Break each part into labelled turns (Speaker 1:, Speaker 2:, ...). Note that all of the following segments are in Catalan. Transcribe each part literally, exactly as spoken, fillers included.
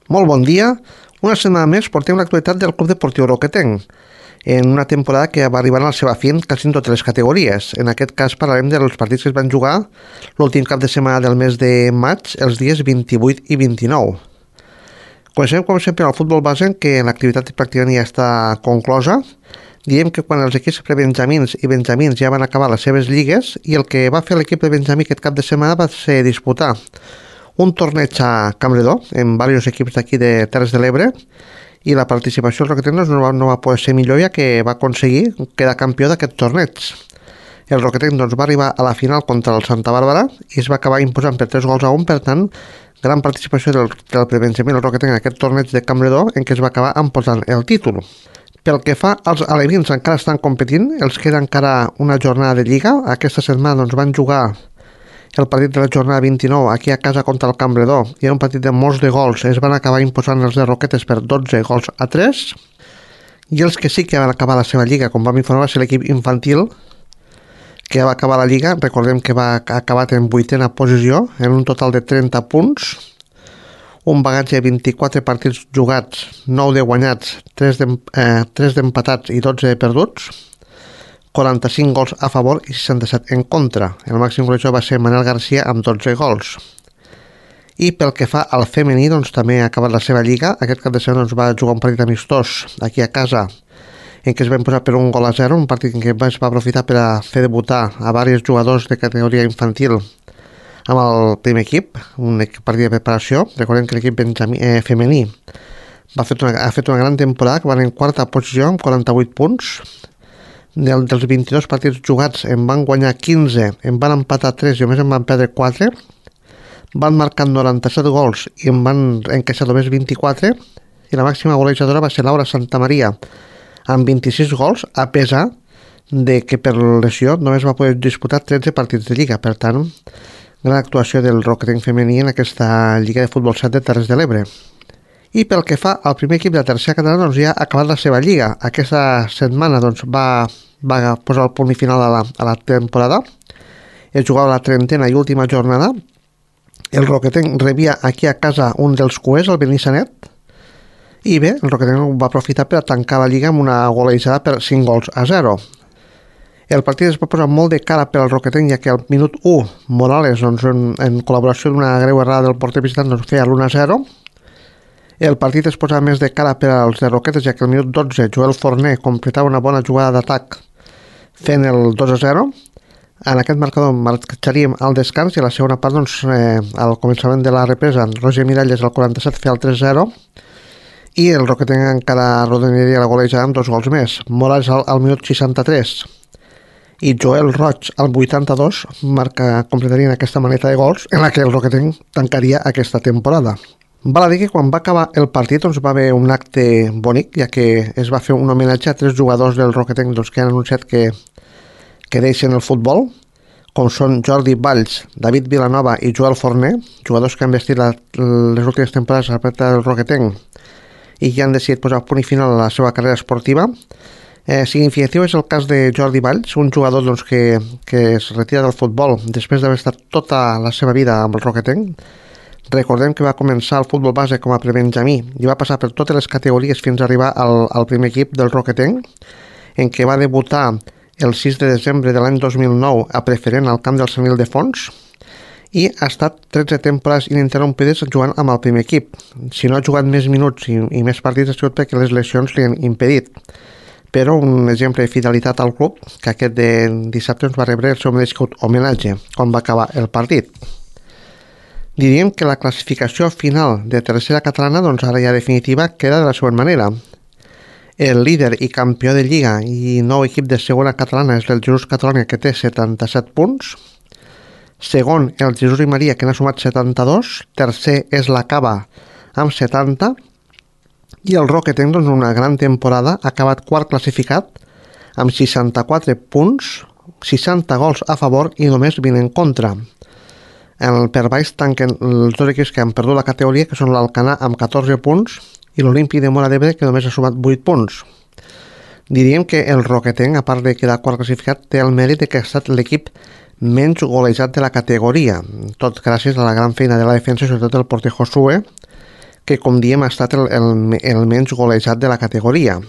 Speaker 1: Molt bon dia. Una setmana més portem l'actualitat del Club Deportiu Roquetenc, en una temporada que va arribar a la seva fi quasi en totes les categories. En aquest cas parlarem dels partits que es van jugar l'últim cap de setmana del mes de maig, els dies vint-i-vuit i vint-i-nou. Comencem, com sempre, al futbol base, que l'activitat pràcticament ja està conclosa. Diem que quan els equips prebenjamins i benjamins ja van acabar les seves lligues, i el que va fer l'equip de benjamí aquest cap de setmana va ser disputar un torneig a Campredó, amb diversos equips d'aquí de Terres de l'Ebre, i la participació del Roquetenc no va, no va poder ser millor, ja que va aconseguir quedar campió d'aquest torneig. El Roquetenc doncs, va arribar a la final contra el Santa Bàrbara i es va acabar imposant per tres gols a un, per tant, gran participació del, del prebenjamí del Roquetenc en aquest torneig de Campredó, en què es va acabar emportant el títol. Pel que fa als alevins, encara estan competint, els queda encara una jornada de Lliga. Aquesta setmana doncs, van jugar el partit de la jornada vint-i-nou aquí a casa contra el Campredó, i era un partit de molts de gols. Es van acabar imposant els de Roquetes per dotze gols a tres, i els que sí que van acabar la seva lliga, com vam informar, va ser l'equip infantil, que va acabar la lliga. Recordem que va acabar en vuitena posició, en un total de trenta punts, un bagatge de vint-i-quatre partits jugats, nou de guanyats, tres d'empatats i dotze de perduts, quaranta-cinc gols a favor i seixanta-set en contra. El màxim golejador va ser Manel Garcia amb dotze gols. I pel que fa al femení, doncs també ha acabat la seva lliga. Aquest cap de setmana doncs, va jugar un partit amistós aquí a casa, en què es va imposar per un gol a zero, un partit en què es va aprofitar per a fer debutar a diversos jugadors de categoria infantil amb el primer equip, un partit de preparació. Recordem que l'equip benjamí, eh, femení va fet una, ha fet una gran temporada, que van en quarta posició amb quaranta-vuit punts. Del, dels vint-i-dos partits jugats en van guanyar quinze, en van empatar tres i només en van perdre quatre, van marcar noranta-set gols i en van encaixar només vint-i-quatre, i la màxima golejadora va ser Laura Santamaria amb vint-i-sis gols, a pesar de que per lesió només va poder disputar tretze partits de lliga. Per tant, gran actuació del Roquetenc femení en aquesta Lliga de Futbol set de Terres de l'Ebre. I pel que fa al primer equip de la tercera catalana, doncs ja ha acabat la seva lliga. Aquesta setmana doncs, va, va posar el punt final a la, a la temporada. Es jugava la trentena i última jornada. El Roquetenc rebia aquí a casa un dels cuers, el Benissanet, i bé, el Roquetenc va aprofitar per a tancar la lliga amb una golejada per cinc gols a zero. El partit es va posar molt de cara per al Roquetenc, ja que al minut u Morales, doncs, en, en col·laboració d'una greu errada del porter visitant, doncs, feia l'u a zero. El partit es posava més de cara per als de Roquetes, ja que al minut dotze Joel Forner completava una bona jugada d'atac fent el dos a zero. En aquest marcador marxaríem al descans, i a la segona part, doncs, eh, al començament de la represa, Roger Miralles al quaranta-set feia el tres a zero, i el Roquetenc encara rodonaria la golejada amb dos gols més. Morales al, al minut seixanta-tres i Joel Roig al vuitanta-dos marca, completarien aquesta maneta de gols en la que el Roquetenc tancaria aquesta temporada. Val a dir que quan va acabar el partit doncs, va haver un acte bonic, ja que es va fer un homenatge a tres jugadors del Roquetenc doncs, que han anunciat que, que deixen el futbol, com són Jordi Valls, David Vilanova i Joel Forner, jugadors que han vestit la, les últimes temporades a la planta del Roquetenc i que han decidit posar punt i final a la seva carrera esportiva. Eh, significatiu és el cas de Jordi Valls, un jugador doncs, que, que es retira del futbol després d'haver estat tota la seva vida amb el Roquetenc. Recordem que va començar el futbol base com a prebenjamí i va passar per totes les categories fins a arribar al, al primer equip del Roquetenc, en què va debutar el sis de desembre de l'any dos mil nou a preferent al camp del Sant Ildefons, i ha estat tretze temporades ininterrompides jugant amb el primer equip. Si no ha jugat més minuts i, i més partits ha sigut perquè les lesions li han impedit. Però un exemple de fidelitat al club, que aquest de dissabte ens va rebre el seu merescut homenatge quan va acabar el partit. Diríem que la classificació final de tercera catalana, doncs ara ja definitiva, queda de la següent manera. El líder i campió de Lliga i nou equip de segona catalana és el Jesús Catalonia, que té setanta-set punts. Segon, el Jesús i Maria, que n'ha sumat setanta-dos. Tercer és la Cava amb setanta. I el Roquetenc, doncs, una gran temporada, ha acabat quart classificat amb seixanta-quatre punts, seixanta gols a favor i només vint en contra. El per baix tanquen els dos equips que han perdut la categoria, que són l'Alcanar amb catorze punts i l'Olímpic de Móra d'Ebre, que només ha sumat vuit punts. Diríem que el Roquetenc, a part de quedar quart classificat, té el mèrit de que ha estat l'equip menys golejat de la categoria, tot gràcies a la gran feina de la defensa, sobretot del porter Josué, que, com diem, ha estat el, el, el menys golejat de la categoria.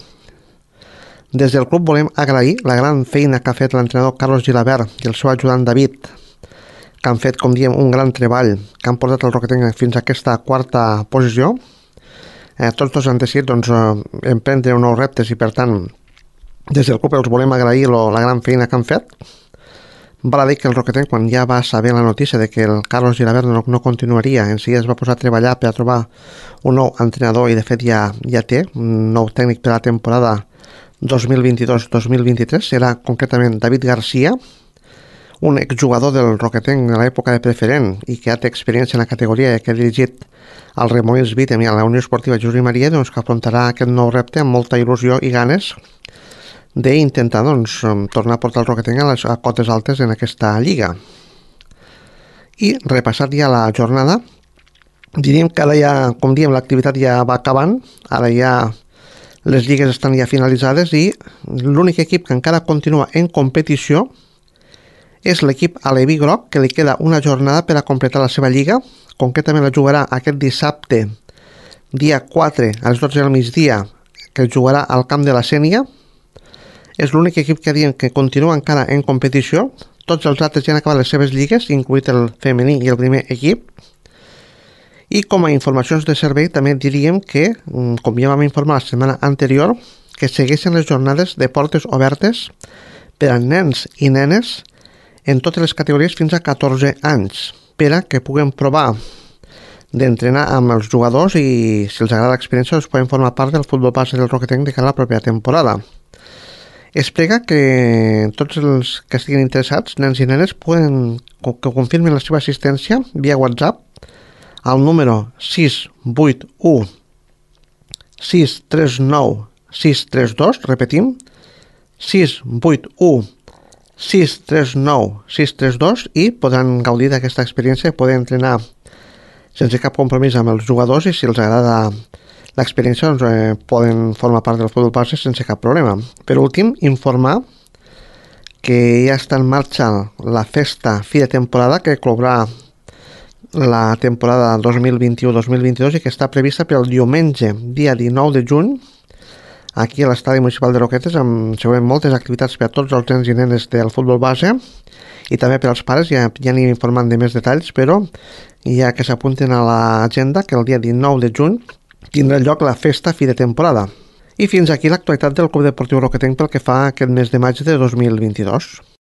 Speaker 1: Des del club volem agrair la gran feina que ha fet l'entrenador Carlos Gilabert i el seu ajudant David, que han fet, com diem, un gran treball, que han portat el Roquetenc fins a aquesta quarta posició. Eh, tots dos han decidit doncs, eh, emprendre nous reptes i, per tant, des del club els volem agrair lo, la gran feina que han fet. Val a dir que el Roquetenc, quan ja va saber la notícia de que el Carlos Gilabert no, no continuaria, en si es va posar a treballar per a trobar un nou entrenador i, de fet, ja, ja té un nou tècnic per a la temporada dos mil vint-i-dos dos mil vint-i-tres. Serà concretament David Garcia, un exjugador del Roquetenc de l'època de preferent i que ja té experiència en la categoria i que ha dirigit al Remolins Vítem i a la Unió Esportiva Josep Maria, doncs, que afrontarà aquest nou repte amb molta il·lusió i ganes d'intentar doncs, tornar a portar el Roquetenc a les a cotes altes en aquesta lliga. I repassat ja la jornada, diríem que ara ja, com diem, l'activitat ja va acabant, ara ja les lligues estan ja finalitzades i l'únic equip que encara continua en competició és l'equip aleví groc, que li queda una jornada per a completar la seva lliga. Concretament la jugarà aquest dissabte, dia quatre, a les dotze del migdia, que jugarà al camp de la Sénia. És l'únic equip que diem que continua encara en competició. Tots els altres ja han acabat les seves lligues, incluït el femení i el primer equip. I com a informacions de servei també diríem que, com ja vam informar la setmana anterior, que segueixen les jornades de portes obertes per a nens i nenes en totes les categories fins a catorze anys, per a que puguen provar d'entrenar amb els jugadors i, si els agrada l'experiència, doncs poden formar part del futbol base del Roquetenc de cara a la propera temporada. Es prega que tots els que estiguin interessats, nens i nenes, poden, que confirmin la seva assistència via WhatsApp al número sis vuit u sis tres nou sis tres dos, repetim, sis vuit u sis tres nou sis tres dos, i podran gaudir d'aquesta experiència, poder entrenar sense cap compromís amb els jugadors i, si els agrada l'experiència, doncs, eh, poden formar part del futbol base sense cap problema. Per últim, informar que ja està en marxa la festa fi de temporada que clourà la temporada dos mil vint-i-u dos mil vint-i-dos i que està prevista pel diumenge, dia dinou de juny, aquí a l'estadi municipal de Roquetes, amb segurament moltes activitats per a tots els nens i nenes del futbol base i també per als pares. Ja, ja anirem informant de més detalls, però ja que s'apunten a l'agenda que el dia dinou de juny tindrà lloc la festa fi de temporada. I fins aquí l'actualitat del Club Deportiu Roquetenc pel que fa a aquest mes de maig de dos mil vint-i-dos.